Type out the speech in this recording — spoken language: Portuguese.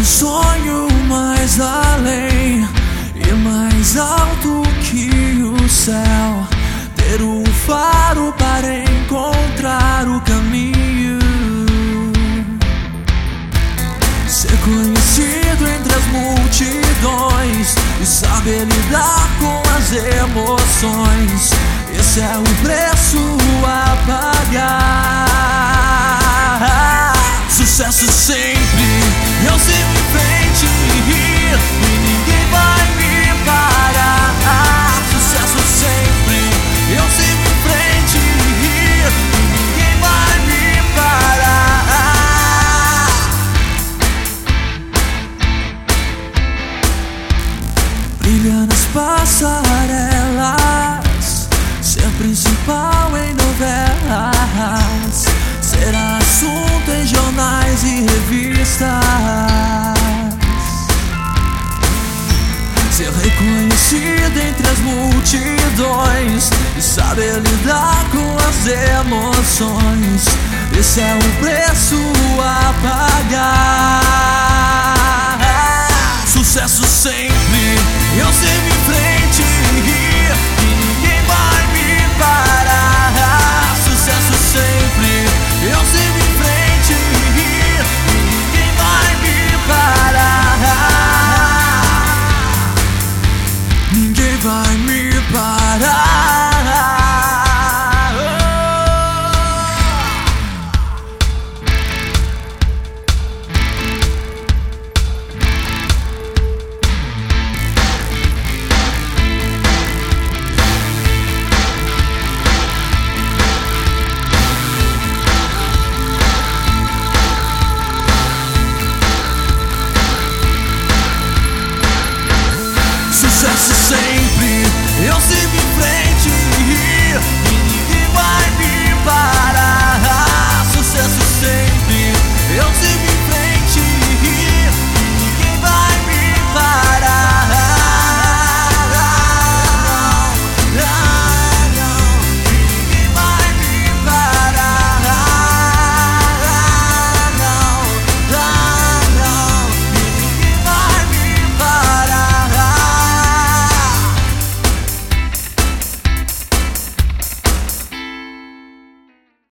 um sonho mais além e mais alto que o céu. Ter um faro para encontrar o caminho. Ser conhecido entre as multidões e saber lidar com as emoções. Esse é o preço a pagar. Sucesso sempre, eu sigo em frente e ninguém vai me parar. Sucesso sempre, eu sigo em frente e ninguém vai me parar. Brilha nas passarelas, ser principal em novelas, ser assunto em jornais e revistas, ser reconhecido entre as multidões e saber lidar com as emoções. Esse é o preço a pagar.